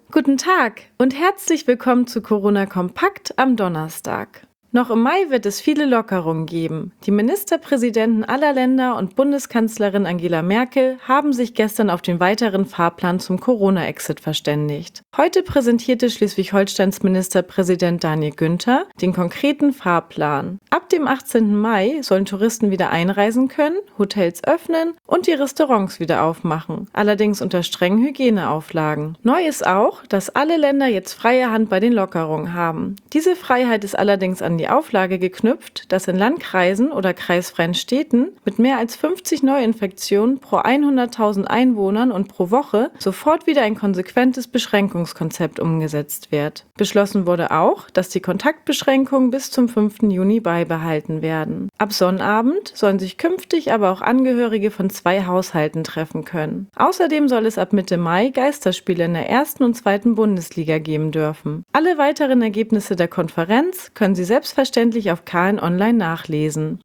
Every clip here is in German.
Guten Tag und herzlich willkommen zu Corona Kompakt am Donnerstag. Noch im Mai wird es viele Lockerungen geben. Die Ministerpräsidenten aller Länder und Bundeskanzlerin Angela Merkel haben sich gestern auf den weiteren Fahrplan zum Corona-Exit verständigt. Heute präsentierte Schleswig-Holsteins Ministerpräsident Daniel Günther den konkreten Fahrplan. Ab dem 18. Mai sollen Touristen wieder einreisen können, Hotels öffnen und die Restaurants wieder aufmachen, allerdings unter strengen Hygieneauflagen. Neu ist auch, dass alle Länder jetzt freie Hand bei den Lockerungen haben. Diese Freiheit ist allerdings an die Auflage geknüpft, dass in Landkreisen oder kreisfreien Städten mit mehr als 50 Neuinfektionen pro 100.000 Einwohnern und pro Woche sofort wieder ein konsequentes Beschränkungskonzept umgesetzt wird. Beschlossen wurde auch, dass die Kontaktbeschränkungen bis zum 5. Juni beibehalten werden. Ab Sonnabend sollen sich künftig aber auch Angehörige von 2 Haushalten treffen können. Außerdem soll es ab Mitte Mai Geisterspiele in der 1. und 2. Bundesliga geben dürfen. Alle weiteren Ergebnisse der Konferenz können Sie selbstverständlich auf KN Online nachlesen.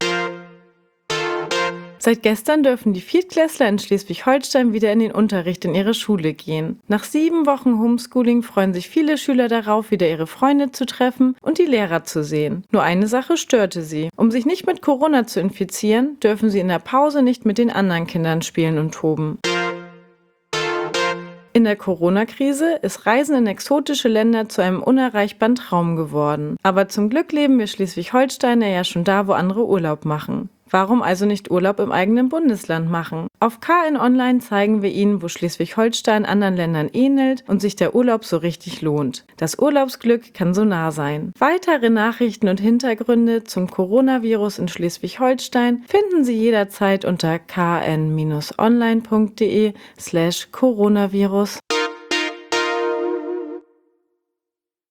Seit gestern dürfen die Viertklässler in Schleswig-Holstein wieder in den Unterricht in ihre Schule gehen. Nach 7 Wochen Homeschooling freuen sich viele Schüler darauf, wieder ihre Freunde zu treffen und die Lehrer zu sehen. Nur eine Sache störte sie. Um sich nicht mit Corona zu infizieren, dürfen sie in der Pause nicht mit den anderen Kindern spielen und toben. In der Corona-Krise ist Reisen in exotische Länder zu einem unerreichbaren Traum geworden. Aber zum Glück leben wir Schleswig-Holsteiner ja schon da, wo andere Urlaub machen. Warum also nicht Urlaub im eigenen Bundesland machen? Auf KN Online zeigen wir Ihnen, wo Schleswig-Holstein anderen Ländern ähnelt und sich der Urlaub so richtig lohnt. Das Urlaubsglück kann so nah sein. Weitere Nachrichten und Hintergründe zum Coronavirus in Schleswig-Holstein finden Sie jederzeit unter kn-online.de/Coronavirus.